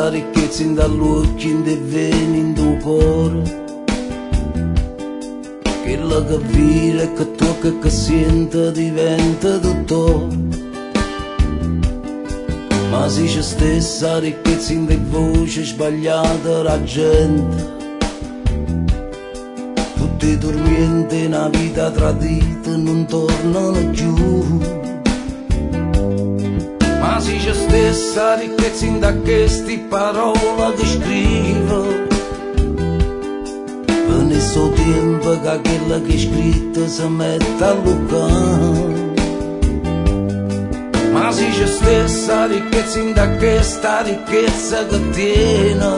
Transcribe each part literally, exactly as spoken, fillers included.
stessa ricchezza in dall'occhio, in te veni in tuo cuore, quella che vive e che tocca e che sente diventa dottore. Ma se c'è stessa ricchezza in te voce sbagliata la gente, tutti dormienti una vita tradita non tornano più. Ma se c'è stessa ricchezza in da queste parole che scrivo, venisse il tempo che quella che è scritta si mette a lucare. Ma se c'è stessa ricchezza in da questa ricchezza che tiene,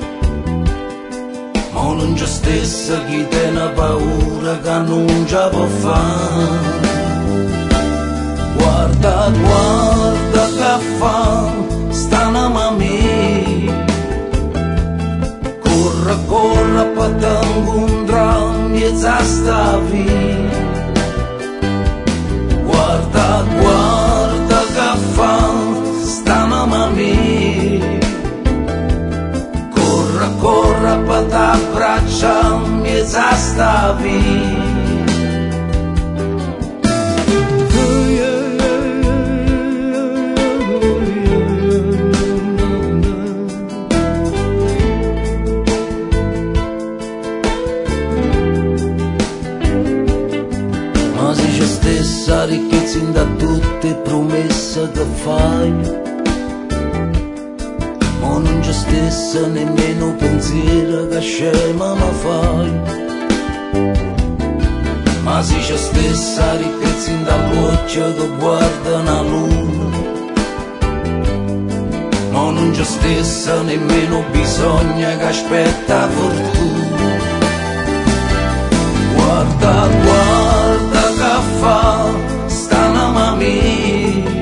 ma non c'è stessa chi tiene paura che non ce la può fare. Guarda, guarda che fa st'anima mia, corre, corre per te incontrare mezzo a sta via. Guarda, guarda che fa st'anima mia, corre, corre per te abbraccia mezzo a sta via. Stessa ricchezza in da tutte promesse che fai, ma non c'è stessa nemmeno pensiero che scema ma fai. Ma se c'è stessa ricchezza in da voce che guarda una luna, ma non c'è stessa nemmeno bisogno che aspetta fortuna. Guarda, guarda che fa st'anima mia,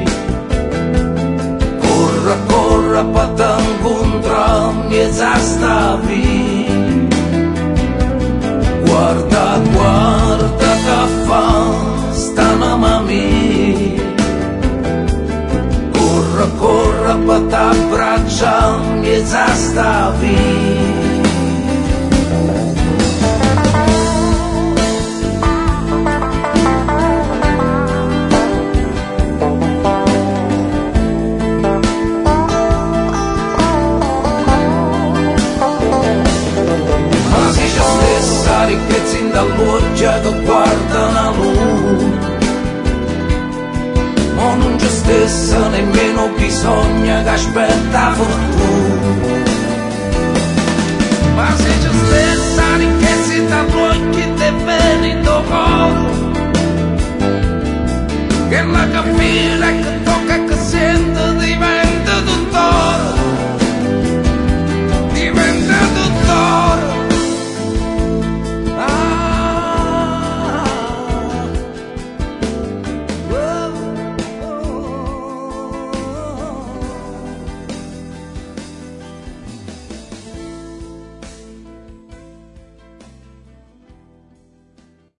corre, corre per te incontrare mezzo a sta via. Guarda, guarda che fa st'anima mia, corre, corre per te abbraccia mezzo a sta via. Ricchezza in dall'oggia che guarda una luna, ma non c'è stessa nemmeno bisogno che aspetta fortuna. Ma se c'è stessa ricchezza in dall'occhio te vedi in tuo cuore, che la capire che tocca che sente